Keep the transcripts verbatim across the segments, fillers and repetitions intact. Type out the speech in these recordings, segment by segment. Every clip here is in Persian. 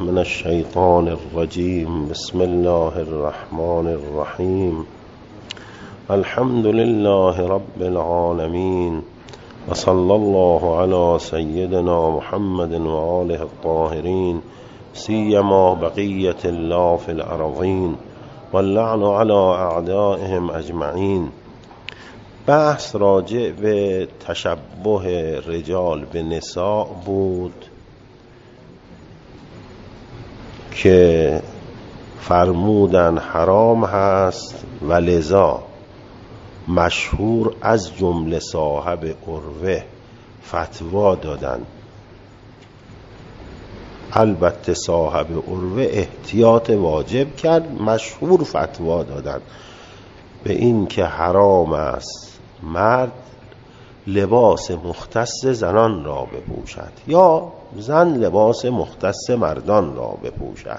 بالله من الشيطان الرجيم. بسم الله الرحمن الرحيم. الحمد لله رب العالمين، وصلى الله على سيدنا محمد وآله الطاهرين، سيما بقية الله في الأرضين، واللعن على أعدائهم أجمعين. بحث راجع به تشبه رجال به نساء بود که فرمودن حرام هست و لذا مشهور از جمله صاحب عروه فتوا دادن. البته صاحب عروه احتیاط واجب کرد، مشهور فتوا دادن به این که حرام است مرد لباس مختص زنان را بپوشد یا زن لباس مختص مردان را بپوشد.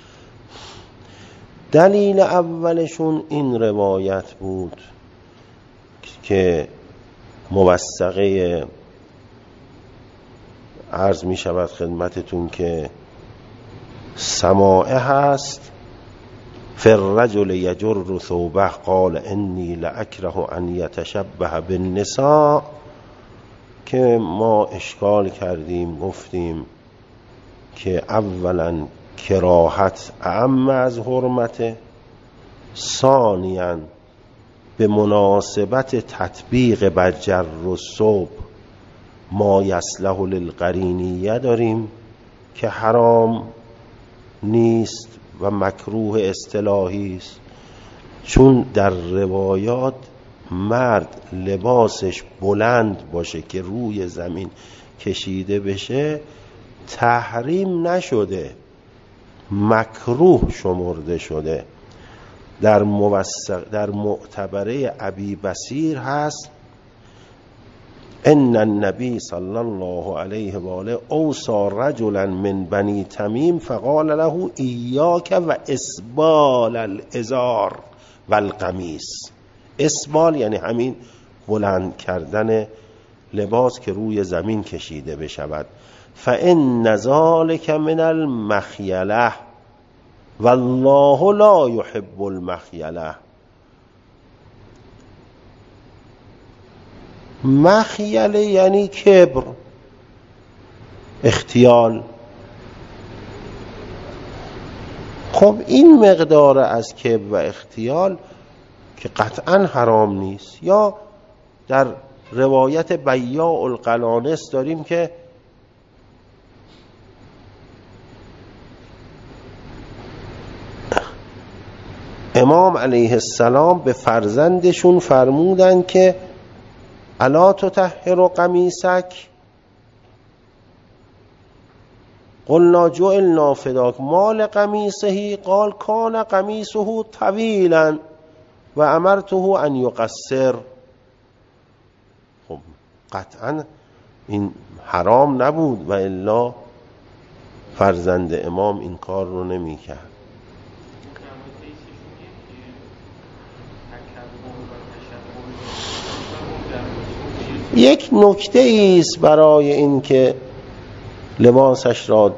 دلیل اولشون این روایت بود که موثقه عرض می شود خدمتتون که سماعه هست. فالرجل یجر ثوبه قال انی لأکره ان یتشبه بالنساء، که ما اشکال کردیم گفتیم که اولا کراهت اعم از حرمته، ثانیا به مناسبت تطبیق بر جر و ثوب ما یصلح للقرینیه داریم که حرام نیست و مکروه اصطلاحی است، چون در روایات مرد لباسش بلند باشه که روی زمین کشیده بشه تحریم نشده، مکروه شمرده شده. در موثق در معتبره ابی بصیر هست ان النبی صلی الله علیه و آله اوصى رجلا من بنی تمیم فقال له ایاک و اسبال الازار و القمیص. اسبال یعنی همین بلند کردن لباس که روی زمین کشیده بشود. فان ذلک من المخیله والله لا يحب المخیله. مخیله یعنی کبر، اختیال. خب این مقدار از کبر و اختیال که قطعا حرام نیست. یا در روایت بیاع القلانس داریم که امام علیه السلام به فرزندشون فرمودن که الا تطهر قمیصک قلنا جعلنا فداک مال قمیصه قال کان قمیصه طویلا و امرته ان یقصر. خب قطعا این حرام نبود و الا فرزند امام این کار رو نمی کرد. یک نکته ایست برای این که لباسش را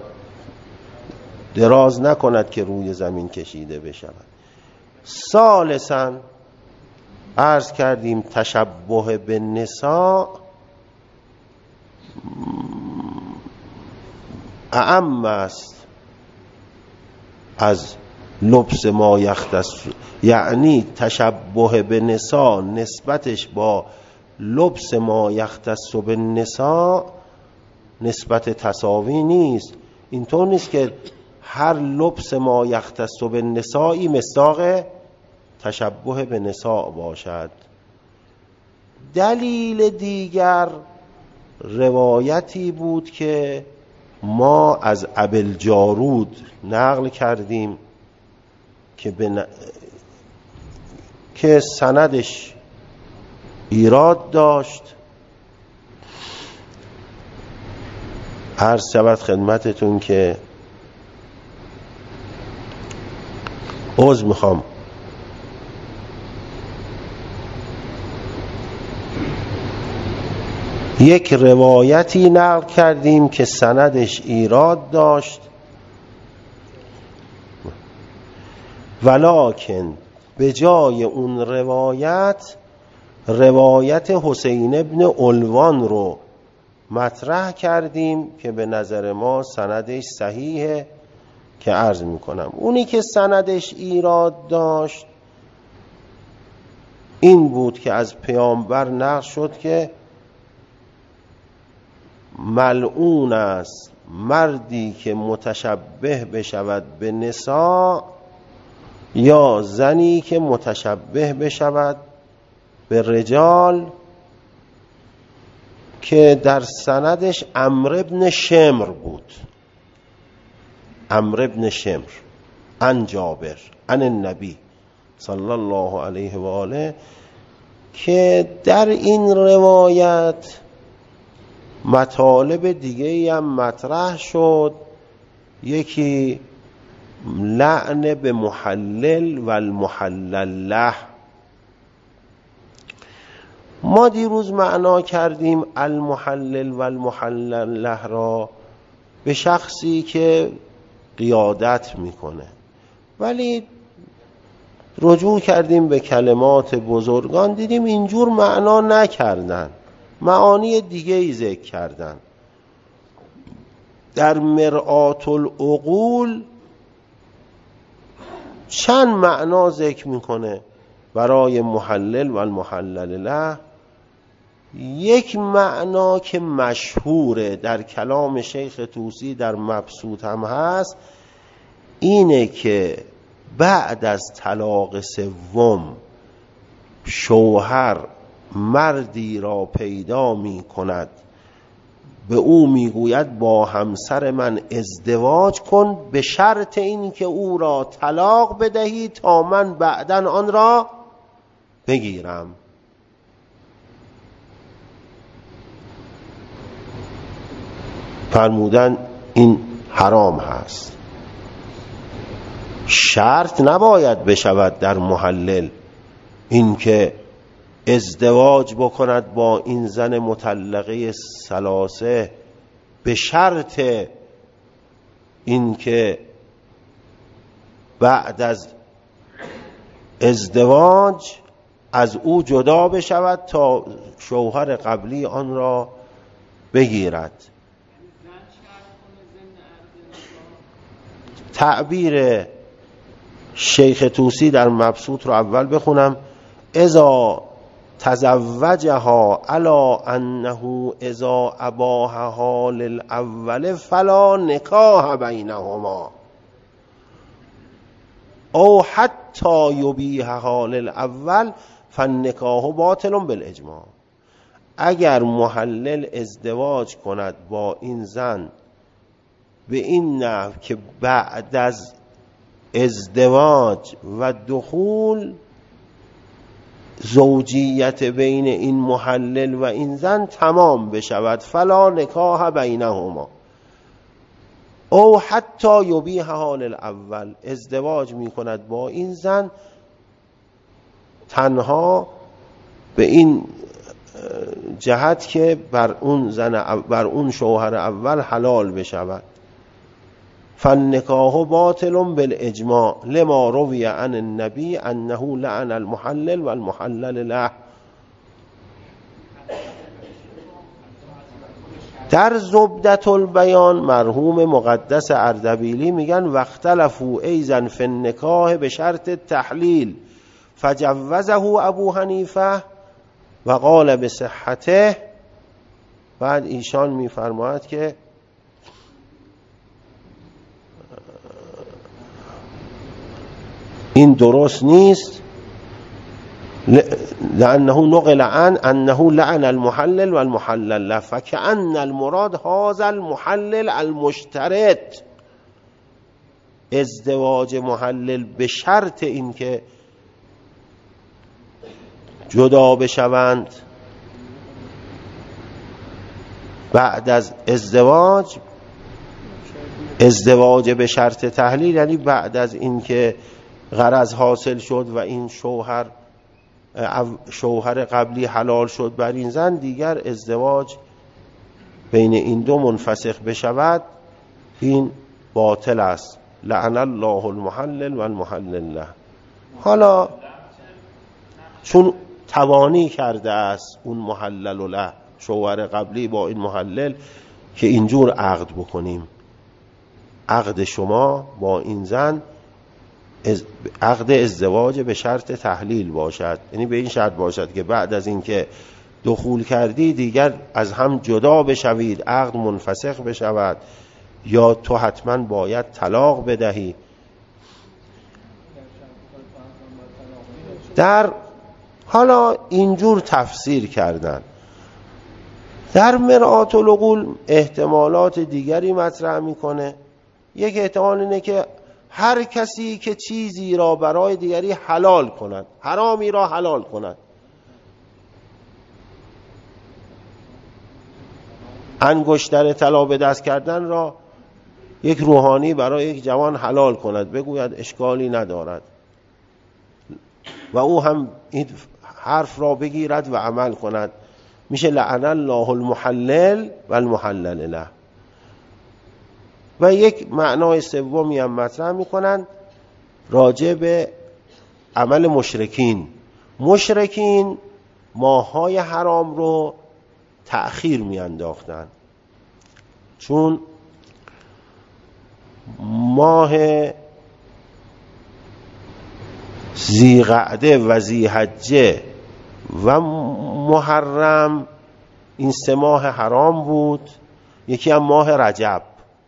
دراز نکند که روی زمین کشیده بشود. ثالثاً عرض کردیم تشبه به نساء اعم است از لبس ما یختص، یعنی تشبه به نساء نسبتش با لبس ما یختص به نساء نسبت تساوی نیست. اینطور نیست که هر لبس ما یختص به نسائی مصداق تشبه به نساء باشد. دلیل دیگر روایتی بود که ما از ابوالجارود نقل کردیم که بن... که سندش ایراد داشت. عرض شود خدمتتون که عذر میخوام یک روایتی نقل کردیم که سندش ایراد داشت ولکن به جای اون روایت روایت حسین ابن علوان رو مطرح کردیم که به نظر ما سندش صحیحه که عرض میکنم. اونی که سندش ایراد داشت این بود که از پیامبر نقل شد که ملعون است مردی که متشبه بشود به نساء یا زنی که متشبه بشود به رجال، که در سندش عمرو بن شمر بود. عمرو بن شمر عن جابر عن النبی صلی الله علیه و آله، که در این روایت مطالب دیگه هم مطرح شد. یکی لعن به محلل و المحلل له. ما دیروز معنا کردیم المحلل و المحلل له را به شخصی که قیادت میکنه، ولی رجوع کردیم به کلمات بزرگان، دیدیم اینجور معنا نکردن، معانی دیگه ای ذکر کردن. در مرآت العقول چند معنا ذکر میکنه برای محلل و المحلل له. یک معنا که مشهوره در کلام شیخ طوسی در مبسوط هم هست اینه که بعد از طلاق سوم شوهر مردی را پیدا می کند، به او میگوید با همسر من ازدواج کن به شرط این که او را طلاق بدهی تا من بعداً آن را بگیرم. فرمودن این حرام هست. شرط نباید بشود در محلل این که ازدواج بکند با این زن مطلقه ثلاثه به شرط این که بعد از ازدواج از او جدا بشود تا شوهر قبلی آن را بگیرد. تعبیر شیخ طوسی در مبسوط رو اول بخونم. اذا تزوجها علی انه اذا اباحها للاول فلا نکاح بینهما او حتی یبیحها للاول فالنکاح باطل بالاجماع. اگر محلل ازدواج کند با این زن به این نحو که بعد از ازدواج و دخول زوجیت بین این محلل و این زن تمام بشود، فلا نکاح بینهما او حتی یبیحها للاول، ازدواج می کند با این زن تنها به این جهت که بر اون زن بر اون شوهر اول حلال بشود. فالنکاح باطل بالاجماع لما روی عن النبی انه لعن المحلل والمحلل له. در زبدة البیان مرحوم مقدس اردبیلی میگن واختلفوا ایضا فی النکاح به شرط التحلیل فجوزه ابو حنیفه و قال بصحته. بعد ایشان میفرماید که این درست نیست، لانه نقل عن انه لعن المحلل والمحلل له فكأن المراد هذا المحلل المشترط، ازدواج محلل به شرط این که جدا بشوند بعد از ازدواج. ازدواج به شرط تحلیل یعنی بعد از این که غرض حاصل شد و این شوهر شوهر قبلی حلال شد بر این زن، دیگر ازدواج بین این دو منفسخ بشود، این باطل است. لعن الله المحلل و المحلل له. حالا چون توانی کرده است اون محلل له شوهر قبلی با این محلل که اینجور عقد بکنیم، عقد شما با این زن عقد ازدواج به شرط تحلیل باشد، یعنی به این شرط باشد که بعد از اینکه دخول کردی دیگر از هم جدا بشوید، عقد منفسخ بشود، یا تو حتما باید طلاق بدهی. در حالا اینجور تفسیر کردن. در مرآت العقول احتمالات دیگری مطرح میکنه. یک احتمال اینه که هر کسی که چیزی را برای دیگری حلال کند، حرامی را حلال کند، انگشتر طلا به دست کردن را یک روحانی برای یک جوان حلال کند، بگوید اشکالی ندارد و او هم این حرف را بگیرد و عمل کند، میشه لعن الله المحلل و المحلل له. و یک معنای سومی هم مطرح میکنن راجع به عمل مشرکین. مشرکین ماهای حرام رو تأخیر میانداختن، چون ماه ذیقعده و ذیحجه و محرم این سه ماه حرام بود. یکی هم ماه رجب.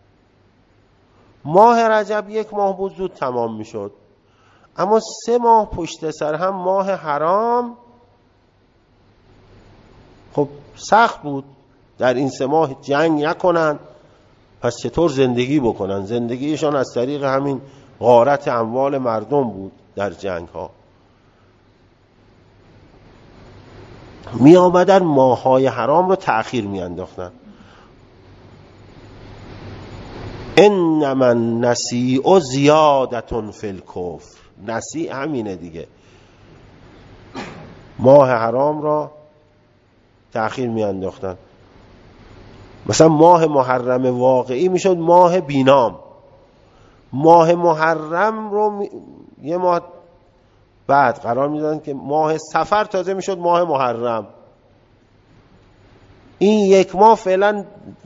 ماه رجب یک ماه بود زود تمام می شد، اما سه ماه پشت سر هم ماه حرام خب سخت بود. در این سه ماه جنگ نکنن، پس چطور زندگی بکنن؟ زندگیشان از طریق همین غارت اموال مردم بود در جنگ ها. می آمدن ماهای حرام رو تأخیر می انداختن. انما النسیء زیادة فی الکفر. نسیء همینه دیگه، ماه حرام را تأخیر می انداختن. مثلا ماه محرم واقعی می شد ماه بینام، ماه محرم رو می... یه ماه بعد قرار می دادن که ماه صفر تازه می شد ماه محرم. این یک ماه فعلا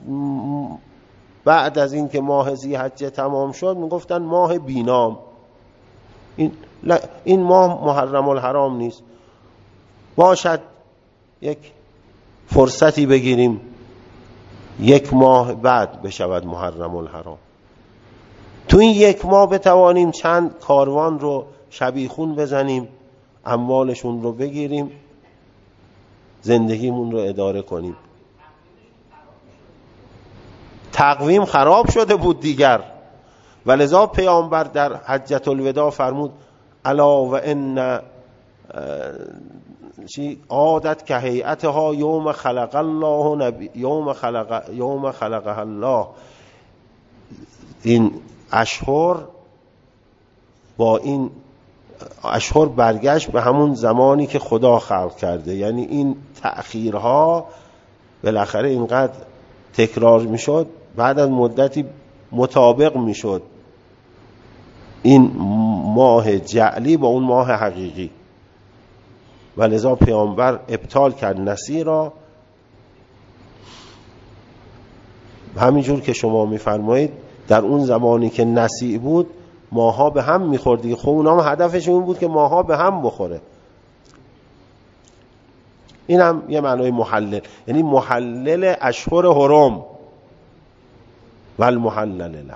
بعد از این که ماه ذی‌حجه تمام شد می گفتن ماه بینام. این, این ماه محرم الحرام نیست، باشد یک فرصتی بگیریم یک ماه بعد بشود محرم الحرام. تو این یک ماه بتوانیم چند کاروان رو شبیخون بزنیم، اموالشون رو بگیریم، زندگیمون رو اداره کنیم. تقویم خراب شده بود دیگر، ولذا پیامبر در حجة الوداع فرمود الا و ان چی عادت که هیئتها یوم خلق الله نبی یوم خلق یوم خلقها الله. این اشهر با این اشهر برگشت به همون زمانی که خدا خلق کرده، یعنی این تأخیرها بالاخره اینقدر تکرار میشد، بعد از مدتی مطابق میشد این ماه جعلی با اون ماه حقیقی، ولذا پیامبر ابطال کرد نسی را. همینجور که شما میفرمایید در اون زمانی که نسی بود ماها به هم میخوردی، خب اونا هم هدفشون این بود که ماها به هم بخوره. این هم یه معنای محلل، یعنی محلل اشهر حرم و المحلل له.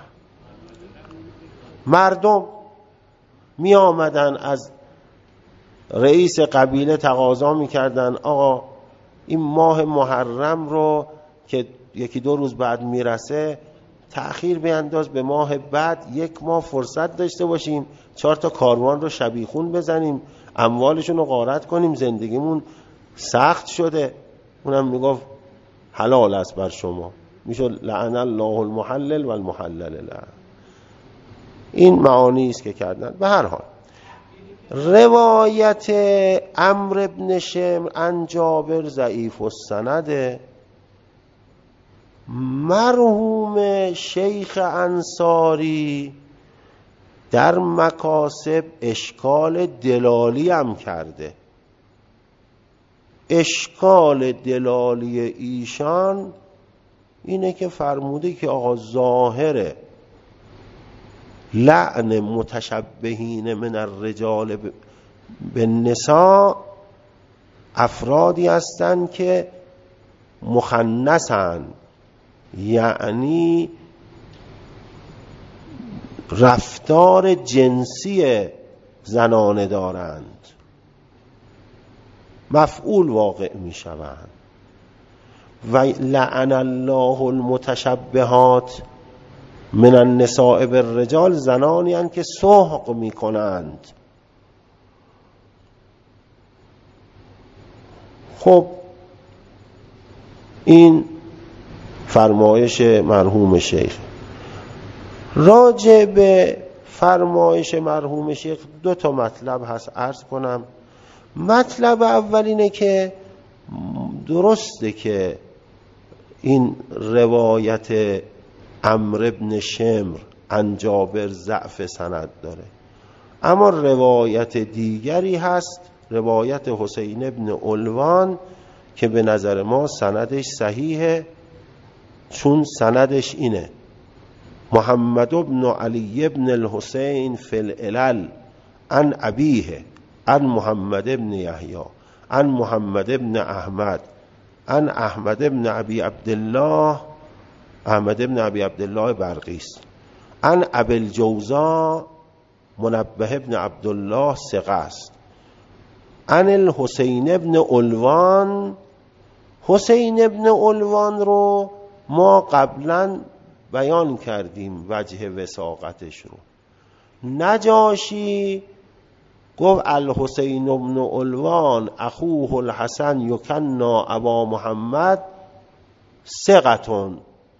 مردم می آمدن از رئیس قبیله تقاضا می کردن آقا این ماه محرم رو که یکی دو روز بعد میرسه تأخیر بینداز به ماه بعد، یک ماه فرصت داشته باشیم چهار تا کاروان رو شبیخون بزنیم، اموالشون رو غارت کنیم، زندگیمون سخت شده. اونم میگفت حلال است بر شما، میشد لعن الله المحلل و المحلل له. این معانی است که کردن. به هر حال روایت عمرو بن شمر عن جابر ضعیف السند، مرحوم شیخ انصاری در مکاسب اشکال دلالی هم کرده. اشکال دلالی ایشان اینه که فرموده که آقا ظاهر لعن متشبهین من الرجال به نساء افرادی هستند که مخنثن، یعنی رفتار جنسی زنانه دارند، مفعول واقع می شوند. و لعن الله المتشبهات من النساء بالرجال، زنانی هستند که سحق می کنند. خب این فرمایش مرحوم شیخ. راجع به فرمایش مرحوم شیخ دو تا مطلب هست عرض کنم. مطلب اول اینه که درسته که این روایت عمرو ابن شمر عن جابر ضعف سند داره، اما روایت دیگری هست، روایت حسین ابن علوان، که به نظر ما سندش صحیحه، چون سندش اینه: محمد ابن علی ابن الحسین فی العلل عن ابیه عن محمد ابن یحیی عن محمد ابن احمد عن احمد ابن ابی عبدالله احمد ابن ابی عبدالله برقیس عن ابی الجوزا منبه ابن عبدالله ثقه است عن الحسین ابن علوان. حسین ابن علوان رو ما قبلا بیان کردیم وجه وثاقتش رو. نجاشی گفت الحسین ابن علوان اخوه الحسن یکنا ابا محمد ثقتون.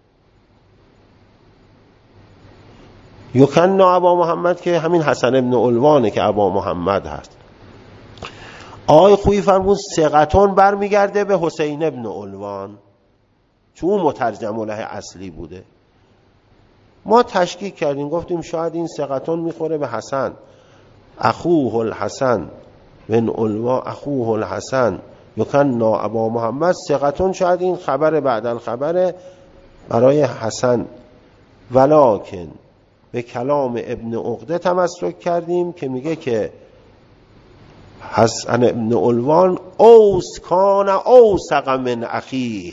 یکنا ابا محمد که همین حسن ابن علوانه که ابا محمد هست. آقای خویی فرمود ثقتون برمیگرده به حسین ابن علوان، چون اون مترجم له اصلی بوده. ما تشکیک کردیم، گفتیم شاید این ثقتون میخوره به حسن، اخوه الحسن بن علوان اخوه الحسن یکنا ابا محمد ثقتون، شاید این خبر بعدن خبر برای حسن. ولکن به کلام ابن عقده تمسک کردیم که میگه که حسن ابن علوان اوس کان اوثق من اخیه.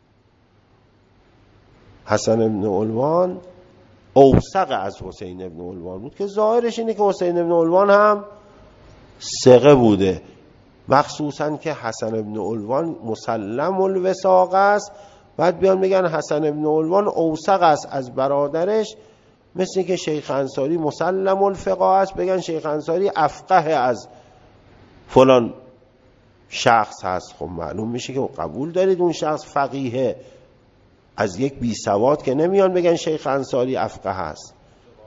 حسن ابن علوان اوثق از حسین ابن علوان بود، که ظاهرش اینه که حسین ابن علوان هم ثقه بوده، مخصوصا که حسن ابن علوان مسلم الوثاق است. بعد بیان بگن حسن ابن علوان اوثق است از برادرش، مثل که شیخ انصاری مسلم الفقه است، بگن شیخ انصاری افقه از فلان شخص هست. خب معلوم میشه که قبول دارید اون شخص فقیه، از یک بی سواد که نمیان بگن شیخ انصاری افقه هست.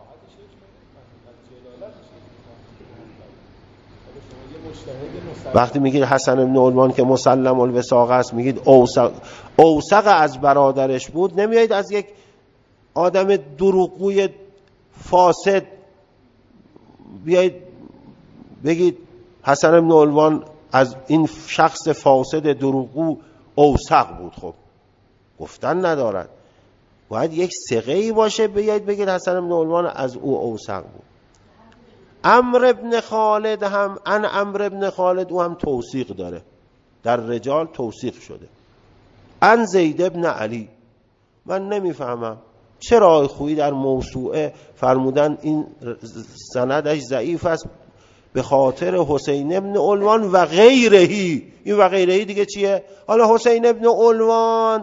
وقتی میگید حسن ابن علوان که مسلم الوثاق است، میگید اوثق اوثق از برادرش بود، نمیایید از یک آدم دروغگوی فاسد بیایید بگید حسن ابن علوان از این شخص فاسد دروغگو اوثق بود. خب گفتن ندارد، باید یک ثقه‌ای باشه بیایید بگید حسن ابن علوان از او اوثق بود. عمرو ابن خالد هم ان عمرو ابن خالد او هم توثیق داره، در رجال توثیق شده. ان زید ابن علی، من نمیفهمم چرا خویی در موسوعه فرمودن این سندش ضعیف است به خاطر حسین ابن علوان و غیرهی. این و غیرهی دیگه چیه؟ حالا حسین ابن علوان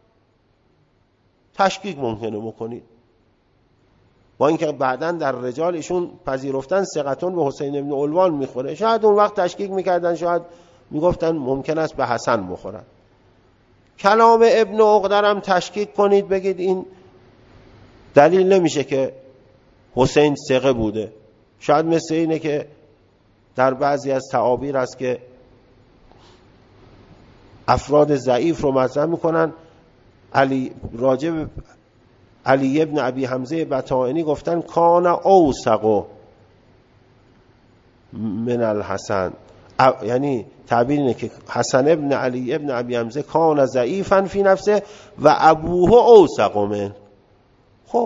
تشکیک ممکنه بکنید، با اینکه بعداً در رجال ایشون پذیرفتن ثقتون به حسین ابن علوان میخوره، شاید اون وقت تشکیک میکردن، شاید میگفتن ممکن است به حسن بخورن. کلام ابن عقده هم تشکیک کنید بگید این دلیل نمیشه که حسین ثقه بوده. شاید مثل اینه که در بعضی از تعابیر است که افراد ضعیف رو مطرح میکنن. علی راجب علی ابن ابی حمزه بطائنی گفتن کان اوثق من الحسن، یعنی تعبیر اینه که حسن ابن علی ابن ابی حمزه کان ضعیفا فی نفسه و ابوه اوثق منه. خب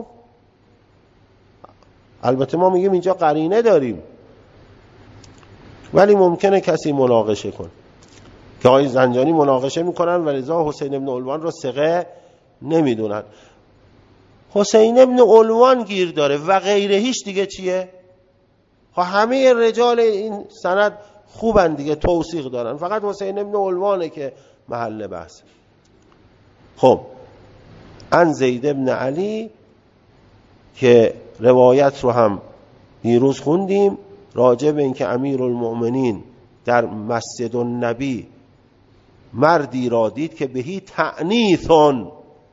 البته ما میگیم اینجا قرینه داریم، ولی ممکنه کسی مناقشه کنه که آقای زنجانی مناقشه میکنن و لذا حسین ابن علوان رو ثقه نمیدونن. حسین ابن علوان گیر داره و غیره، هیچ دیگه چیه؟ خب همه رجال این سند خوبن دیگه، توثیق دارن، فقط حسین ابن علوانه که محل بحث. خب ان زید ابن علی که روایت رو هم دیروز خوندیم راجع به اینکه امیرالمؤمنین در مسجد النبی مردی را دید که بهی تعنیثون،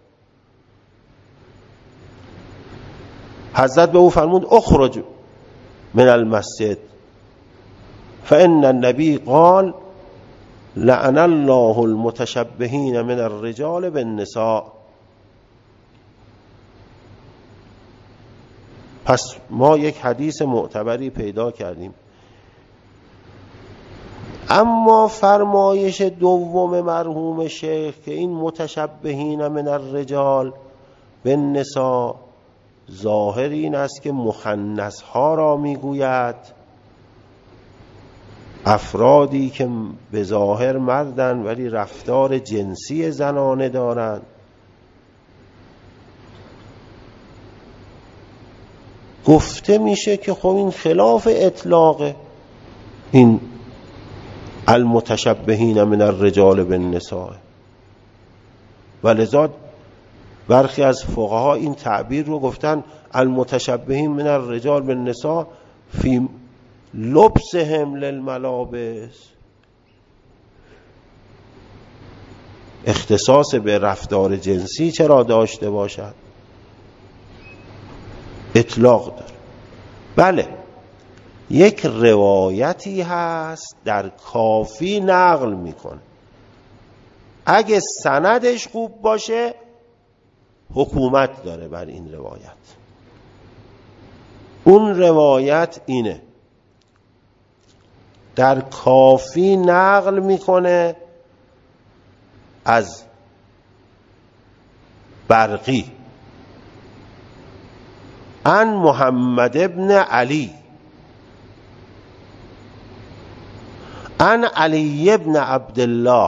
حضرت به او فرمود اخرج من المسجد، فان النبی قال لعن الله المتشبهین من الرجال بالنساء. پس ما یک حدیث معتبری پیدا کردیم. اما فرمایش دوم مرحوم شیخ که این متشبهین من الرجال بالنساء ظاهر این است که مخنث ها را میگوید، افرادی که به ظاهر مردن ولی رفتار جنسی زنانه دارند. گفته میشه که خب این خلاف اطلاقه، این المتشبهین من الرجال بالنساء، ولذا برخی از فقها این تعبیر رو گفتن المتشبهین من الرجال بالنساء فی لبسهم للملابس، اختصاص به رفتار جنسی چرا داشته باشد، اطلاق داره. بله یک روایتی هست در کافی نقل میکنه، اگه سندش خوب باشه حکومت داره بر این روایت. اون روایت اینه، در کافی نقل میکنه از برقی ان محمد ابن علی ان علی ابن عبدالله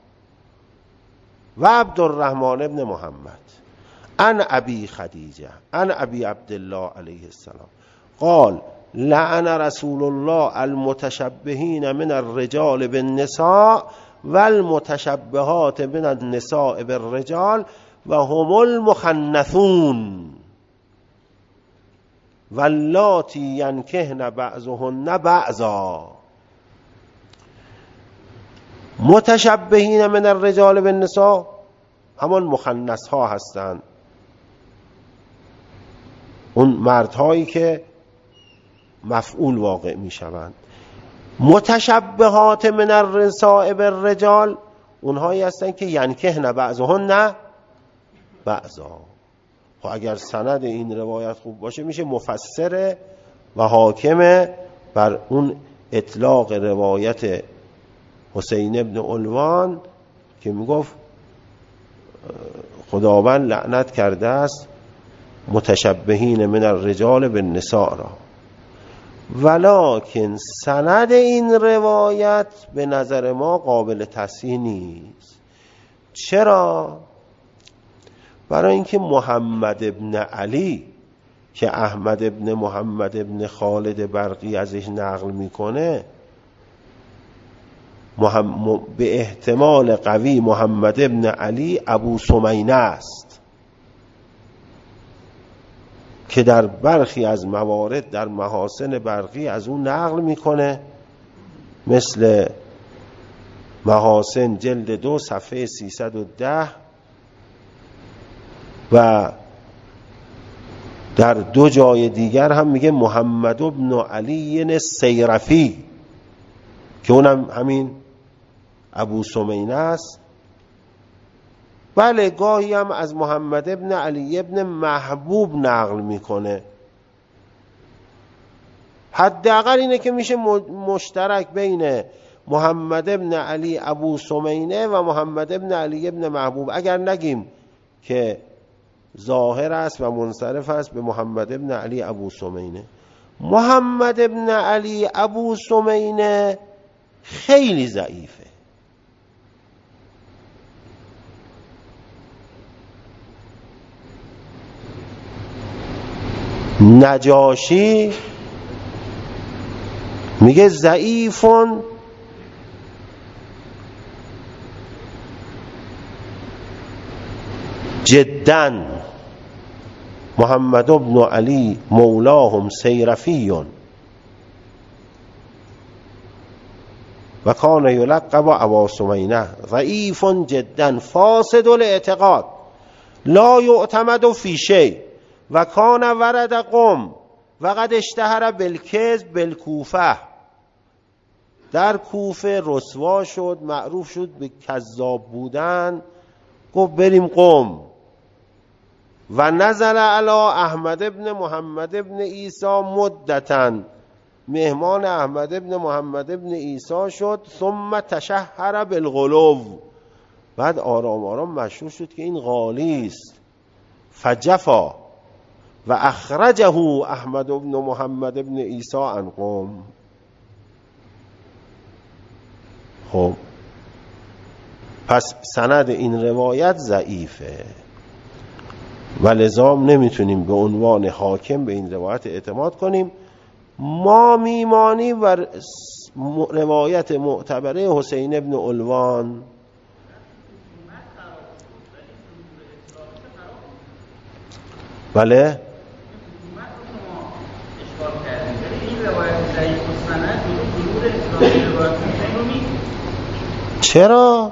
و عبدالرحمن ابن محمد ان ابی خدیجه ان ابی عبدالله علیه السلام قال لعن رسول الله المتشبهین من الرجال بالنساء والمتشبهات من النساء بالرجال و هم المخنثون واللاتی ینکحن بعضهن بعضا. متشبهین من الرجال بالنساء همان مخنث ها هستند، اون مردهایی که مفعول واقع می شوند. متشبهات من النساء بالرجال اونهایی هستند که ینکحن بعضهن بعضا. خب اگر سند این روایت خوب باشه میشه مفسر و حاکم بر اون اطلاق روایت حسین ابن علوان که میگفت خداوند لعنت کرده است متشبهین من الرجال بالنساء را. ولکن سند این روایت به نظر ما قابل تصحیح نیست. چرا؟ برای اینکه محمد ابن علی که احمد ابن محمد ابن خالد برقی ازش نقل میکنه محمد به احتمال قوی محمد ابن علی ابو سمینه است که در برخی از موارد در محاسن برقی از اون نقل میکنه، مثل محاسن جلد دو صفحه سیصد و ده و در دو جای دیگر هم میگه محمد ابن علی سیرفی که اونم همین ابو سمینه است. بله گاهی هم از محمد ابن علی ابن محبوب نقل میکنه، حداقل اینه که میشه مشترک بین محمد ابن علی ابو سمینه و محمد ابن علی ابن محبوب. اگر نگیم که ظاهر است و منصرف است به محمد ابن علی ابو سمینه، محمد ابن علی ابو سمینه خیلی ضعیفه. نجاشی میگه ضعیفون جداً محمد ابن علی مولاهم سیرفیون و کان یلقب ابا سمینه ضعیف جدا فاسد الاعتقاد لا یعتمد فی شیء و کان ورد قم و قد اشتهر بالکذب بالکوفه. در کوفه رسوا شد، معروف شد به کذاب بودن. گفت بریم قم و نزل علی احمد ابن محمد ابن عیسی مدتا، مهمان احمد ابن محمد ابن عیسی شد. ثم تشهر بالغلو، بعد آرام آرام مشهور شد که این غالی است. فجفا و اخرجه احمد ابن محمد ابن عیسی عن قم. خب پس سند این روایت ضعیفه و لذا نمیتونیم به عنوان حاکم به این روایت اعتماد کنیم. ما میمانیم و روایت معتبره حسین ابن علوان. بله چرا؟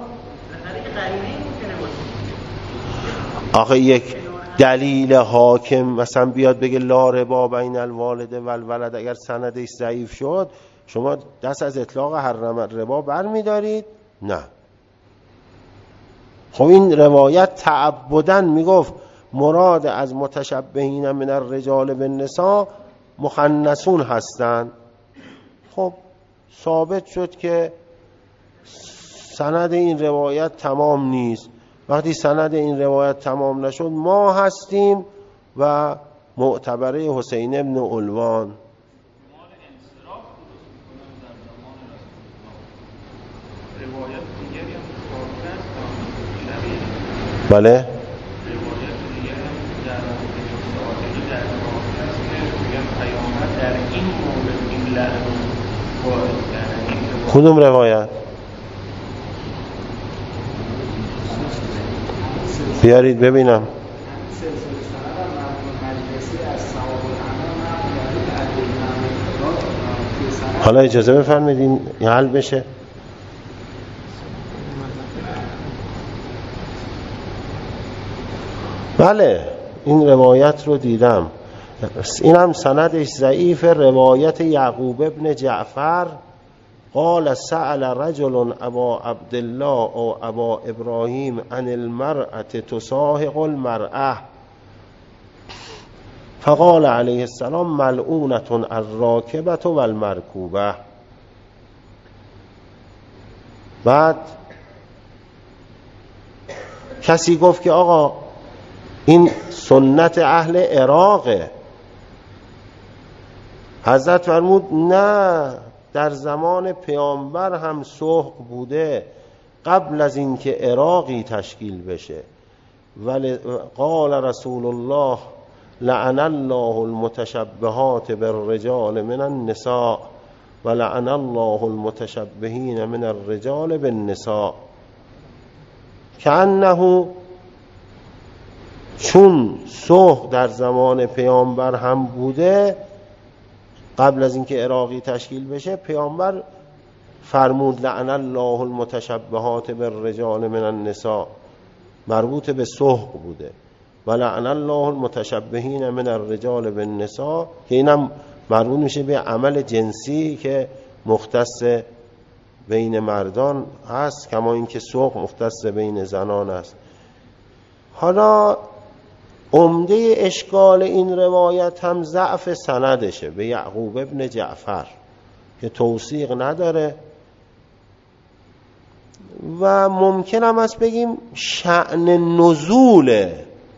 آخه یک دلیل حاکم مثلا بیاد بگه لا ربا بین الوالد و الولد، اگر سندش ضعیف شد شما دست از اطلاق حرم ربا بر می دارید؟ نه. خب این روایت تعبداً می گفت مراد از متشبهین من الرجال بالنساء مخنثون هستند. خب ثابت شد که سند این روایت تمام نیست. وقتی سند این روایت تمام نشد ما هستیم و معتبره حسین ابن علوان. بله کدوم روایت؟ بیارید ببینم. حالا اجازه بفرمایید این حل بشه. بله این روایت رو دیدم، این هم سندش ضعیف. روایت یعقوب ابن جعفر قال سأل رجل ابا عبدالله او ابا ابراهیم عن المرأة تساهق المرأة فقال علیه السلام ملعونة الراکبة والمرکوبة. بعد کسی گفت که آقا این سنت اهل عراقه. حضرت فرمود نه، در زمان پیامبر هم سحق بوده قبل از اینکه عراقی تشکیل بشه. ولی قال رسول الله لعن الله المتشبهات بالرجال من النساء و لعن الله المتشبهین من الرجال بالنساء. کأنه چون سحق در زمان پیامبر هم بوده قبل از اینکه عراقی تشکیل بشه، پیامبر فرمود لعن الله المتشبهات بالرجال من النساء، مربوط به سحق بوده. و لعن الله المتشبهین من الرجال بالنساء که اینم مربوط میشه به عمل جنسی که مختص بین مردان هست، کما اینکه سحق مختص بین زنان است. حالا عمده اشکال این روایت هم ضعف سندشه به یعقوب ابن جعفر که توثیق نداره و ممکن هم است بگیم شأن نزول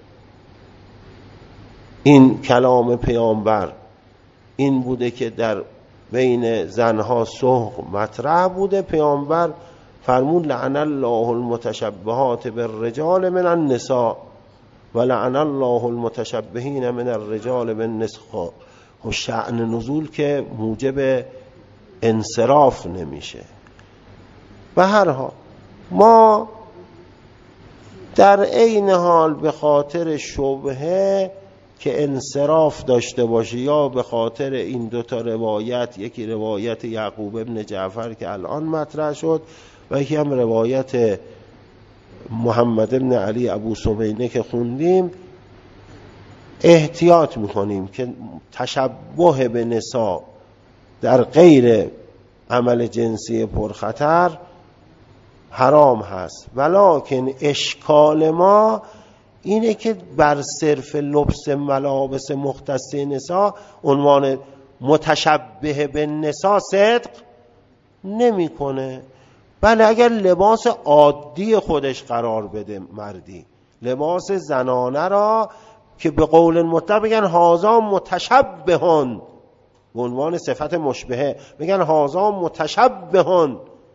این کلام پیامبر این بوده که در بین زنها سهق مطرح بوده. پیامبر فرمود لعن الله المتشبهات بالرجال من النساء و لعن الله المتشبهین من الرجال بالنساء. و شأن نزول که موجب انصراف نمیشه. به هر حال ما در عین حال به خاطر شبهه که انصراف داشته باشه یا به خاطر این دوتا روایت، یکی روایت یعقوب ابن جعفر که الان مطرح شد و یکی هم روایت محمد ابن علی ابو سمینه که خوندیم، احتیاط میکنیم که تشبه به نساء در غیر عمل جنسی پرخطر حرام هست. ولکن اشکال ما اینه که بر صرف لبس ملابس مختص نساء عنوان متشبه به نساء صدق نمیکنه. بله اگر لباس عادی خودش قرار بده مردی، لباس زنانه را که به قول مطلق بگن هازا متشبهون به عنوان صفت مشبهه، بگن هازا متشبهون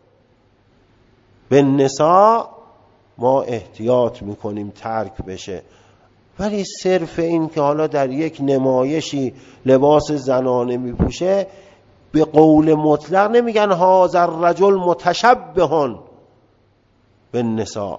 به نساء، ما احتیاط میکنیم ترک بشه. ولی صرف این که حالا در یک نمایشی لباس زنانه میپوشه به قول مطلق نمیگن هذا الرجل متشبهون بالنساء.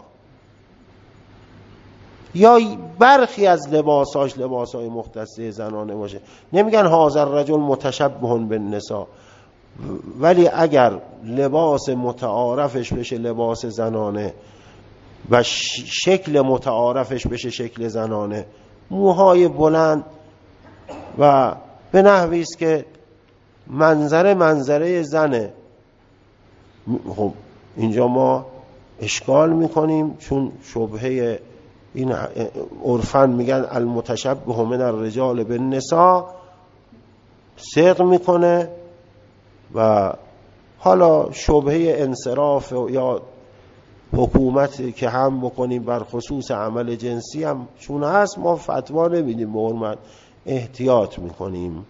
یا برخی از لباساش لباسای مختص زنانه باشه نمیگن هذا الرجل متشبهون بالنساء. ولی اگر لباس متعارفش بشه لباس زنانه و شکل متعارفش بشه شکل زنانه، موهای بلند و به نحوی است که منظره منظره زنه، خب اینجا ما اشکال میکنیم چون شبهه این عرفاً میگن المتشبه من الرجال بالنساء صدق میکنه و حالا شبهه انصراف یا حکومت که هم بکنیم بر خصوص عمل جنسی هم چون هست ما فتوا نمیدیم، به حرمت احتیاط میکنیم.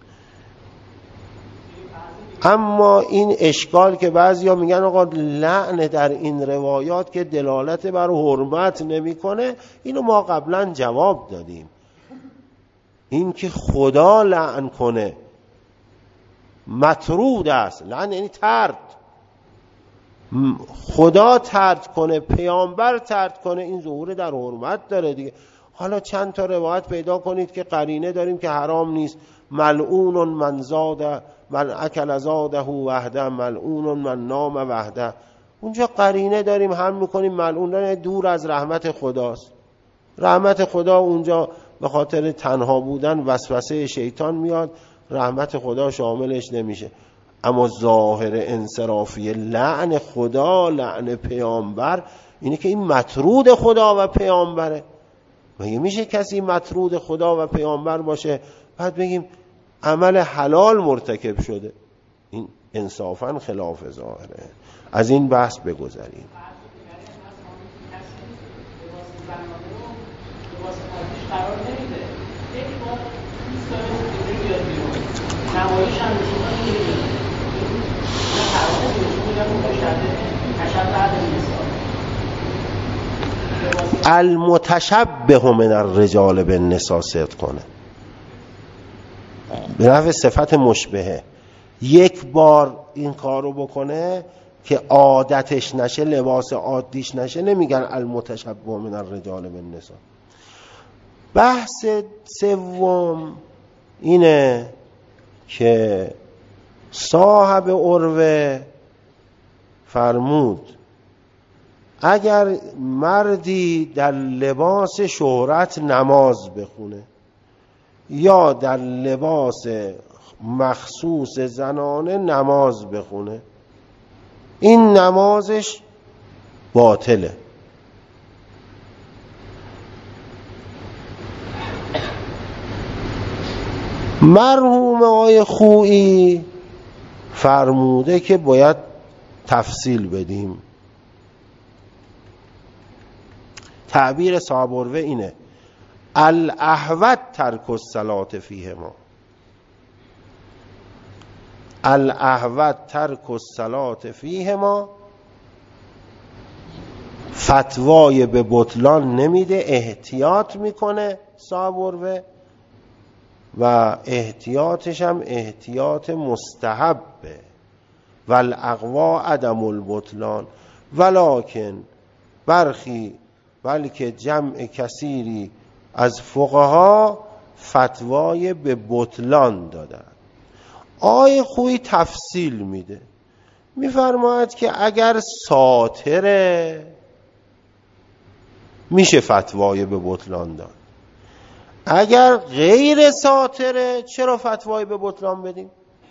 اما این اشکال که بعضیا میگن آقا لعن در این روایات که دلالت بر حرمت نمیکنه، اینو ما قبلا جواب دادیم. این که خدا لعن کنه مطرود است. لعن یعنی طرد، خدا طرد کنه، پیامبر طرد کنه، این ظهور در حرمت داره دیگه. حالا چند تا روایت پیدا کنید که قرینه داریم که حرام نیست. ملعون من زاد من اکل زاده وحده، ملعون من نام وحده. اونجا قرینه داریم هم میکنیم ملعون داره دور از رحمت خداست. رحمت خدا اونجا به خاطر تنها بودن وسوسه شیطان میاد، رحمت خدا شاملش نمیشه. اما ظاهر انصرافی لعن خدا لعن پیامبر اینه که این مطرود خدا و پیامبره. مگه میشه کسی مطرود خدا و پیامبر باشه بعد بگیم عمل حلال مرتکب شده؟ این انصافا خلاف ظاهره. از این بحث بگذاریم. المتشبه من الرجال بالنساء صدق کنه به نحو صفت مشبهه. یک بار این کارو بکنه که عادتش نشه، لباس عادیش نشه، نمیگن المتشبه من الرجال بالنساء. بحث سوم اینه که صاحب عروه فرمود اگر مردی در لباس شهرت نماز بخونه یا در لباس مخصوص زنانه نماز بخونه، این نمازش باطله. مرحوم آقای خویی فرموده که باید تفصیل بدیم. تعبیر صاحب اروه اینه: الاحوط ترک الصلاة فیهما، الاحوط ترک الصلاة فیهما. فتوای به بطلان نمیده، احتیاط میکنه صاحب اروه، و احتیاطش هم احتیاط مستحبه. والاقوا عدم البطلان، ولکن برخی بلکه جمع کثیری از فقها فتوای به بطلان دادن. آقای خویی تفصیل میده، میفرماید که اگر ساتره میشه فتوای به بطلان داد، اگر غیر ساتره چرا فتوای به بطلان بدیم؟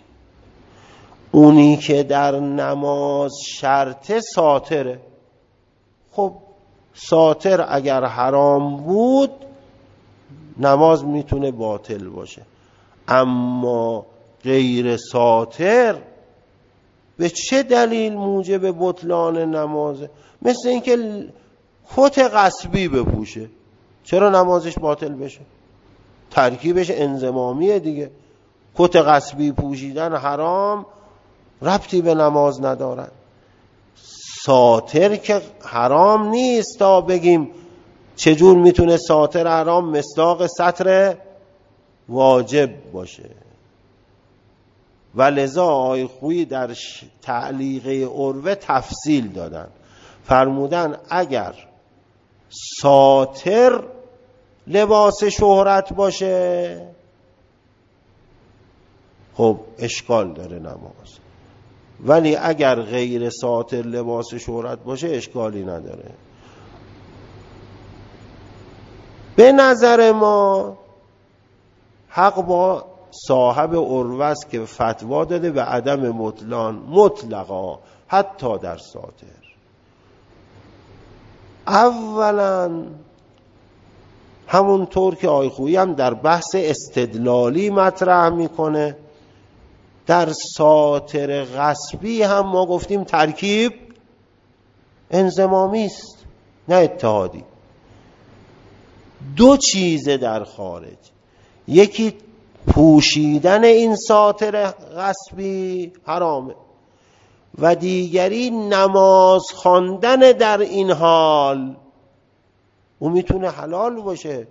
اونی که در نماز شرط ساتره، خب ساتر اگر حرام بود نماز میتونه باطل باشه، اما غیر ساتر به چه دلیل موجب بطلان نمازه؟ مثل اینکه کت غصبی بپوشه، چرا نمازش باطل بشه؟ ترکیبش انضمامیه دیگه. کت غصبی پوشیدن حرام، ربطی به نماز ندارد. ساتر که حرام نیست تا بگیم چجور میتونه ساتر حرام مصداق سطر واجب باشه. و لذا آقای خویی در تعلیقه اروه تفصیل دادن، فرمودن اگر ساتر لباس شهرت باشه خب اشکال داره نماز، ولی اگر غیر ساتر لباس شهرت باشه اشکالی نداره. به نظر ما حق با صاحب اروه است که فتوا داده به عدم بطلان مطلقا حتی در ساتر. اولا همونطور که آقای خویی هم در بحث استدلالی مطرح میکنه، در ساتر غصبی هم ما گفتیم ترکیب انضمامی است نه اتحادی. دو چیزه در خارج، یکی پوشیدن این ساتر غصبی حرامه و دیگری نماز خواندن در این حال، اون میتونه حلال باشه.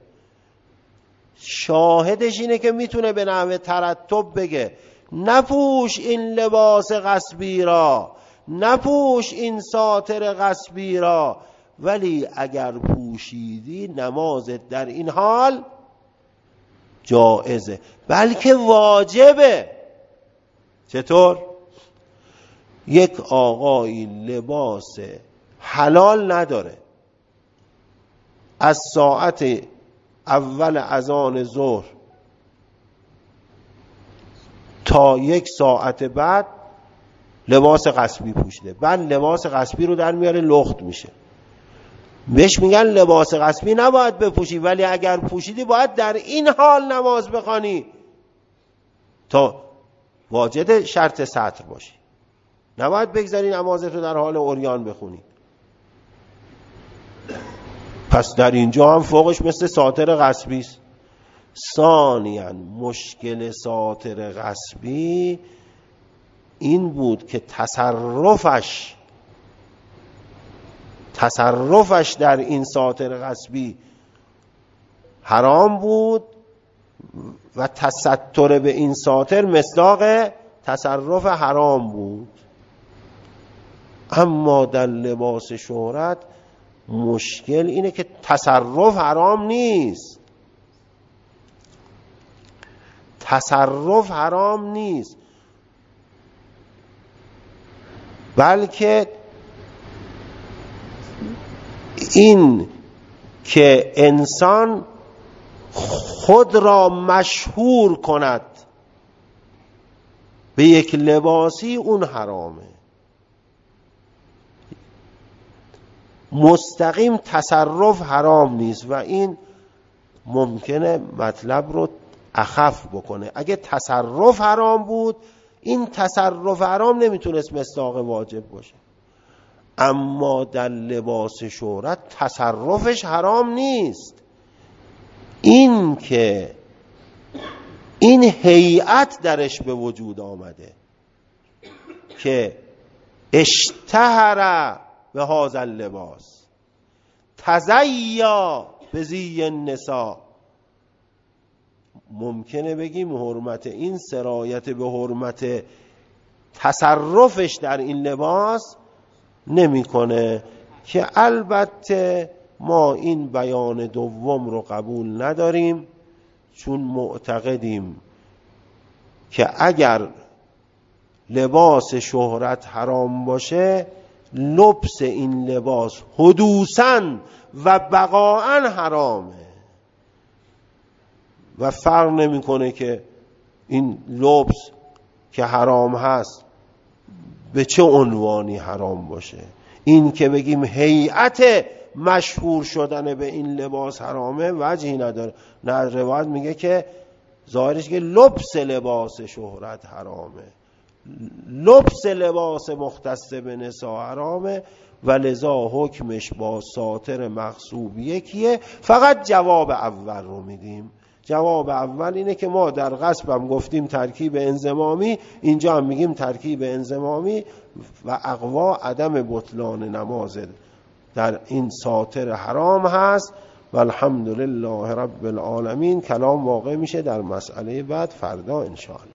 شاهدش اینه که میتونه به نحو ترتب بگه نپوش این لباس غصبی را، نپوش این ساتر غصبی را، ولی اگر پوشیدی نمازت در این حال جائزه بلکه واجبه. چطور؟ یک آقایی لباس حلال نداره، از ساعت اول اذان ظهر تا یک ساعت بعد لباس غصبی پوشیده، بعد لباس غصبی رو در میاره لخت میشه، بهش میگن لباس غصبی نباید بپوشی، ولی اگر پوشیدی باید در این حال نماز بخوانی تا واجد شرط سطر باشی، نباید بگذاری نمازت رو در حال عریان بخونی. پس در اینجا هم فوقش مثل ساتر غصبی است. ثانیاً مشکل ساتر غصبی این بود که تصرفش تصرفش در این ساتر غصبی حرام بود و تستر به این ساتر مصداق تصرف حرام بود. اما در لباس شهرت مشکل اینه که تصرف حرام نیست، تصرف حرام نیست، بلکه این که انسان خود را مشهور کند به یک لباسی اون حرامه. مستقیم تصرف حرام نیست و این ممکنه مطلب رو اخف بکنه. اگه تصرف حرام بود، این تصرف حرام نمیتونست مصداق واجب باشه. اما در لباس شهرت تصرفش حرام نیست، این که این هیئت درش به وجود آمده که اشتهر به هذا اللباس تزیا به زی النساء. ممکنه بگیم حرمت این سرایت به حرمت تصرفش در این لباس نمیکنه، که البته ما این بیان دوم رو قبول نداریم، چون معتقدیم که اگر لباس شهرت حرام باشه، لبس این لباس حدوثاً و بقاءً حرامه و فرق نمیکنه که این لبس که حرام هست به چه عنوانی حرام باشه. این که بگیم هیئت مشهور شدن به این لباس حرامه وجهی نداره. نه، روایت میگه که ظاهرش که لبس لباس شهرت حرامه، لبس لباس مختص به نساء حرامه و لذا حکمش با ساتر مغصوب یکیه. فقط جواب اول رو میدیم. جواب اول اینه که ما در غصب هم گفتیم ترکیب انضمامی، اینجا هم میگیم ترکیب انضمامی و اقوا عدم بطلان نماز در این ساتر حرام هست. و الحمدلله رب العالمین. کلام واقع میشه در مسئله بعد فردا انشاءالله.